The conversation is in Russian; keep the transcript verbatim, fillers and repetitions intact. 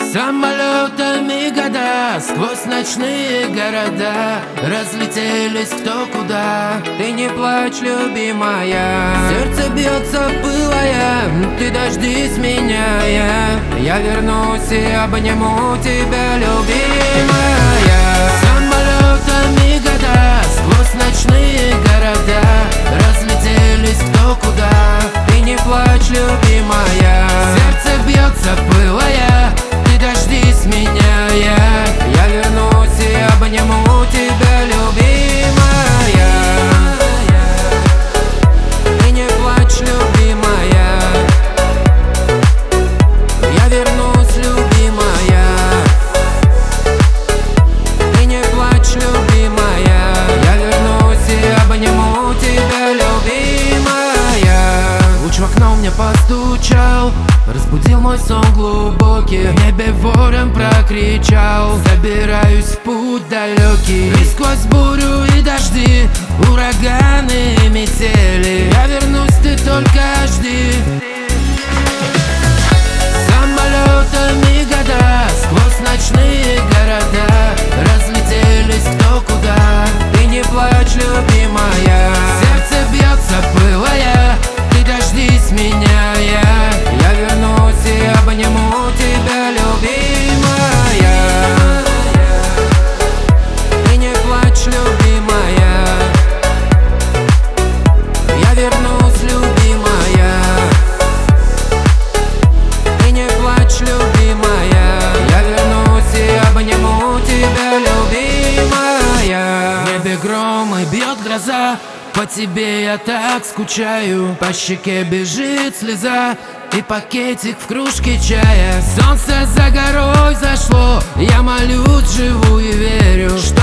Самолетами года сквозь ночные города разлетелись кто куда. Ты не плачь, любимая, Сердце бьется пылая, ты дождись меня, я я вернусь и обниму тебя, любимая. Самолетами года сквозь ночные города разлетелись кто куда. Ты не плачь, любимая, Сердце бьется пылая, ты дождись меня, я я вернусь и обниму тебя, любимая. Ты не плачь, любимая, я вернусь, любимая. Ты не плачь, любимая, я вернусь и обниму тебя, любимая. Луч в окно мне постучал, разбудил мой сон глубокий. В небе ворон прокричал: собираюсь в путь далекий. И сквозь бурю и дожди, ураганы и метели, я вернусь, ты только жди. Самолетами года сквозь ночные города разлетелись кто куда. Ты не плачь, любимая, Сердце бьется пылая, ты дождись меня, я я вернусь и обниму тебя, любимая. Ты не плачь, любимая, я вернусь, любимая. Ты не плачь, любимая, я вернусь и обниму тебя, любимая. В небе гром и бьет гроза, по тебе я так скучаю. По щеке бежит слеза и пакетик в кружке чая. Солнце за горой зашло, я молюсь, живу и верю, что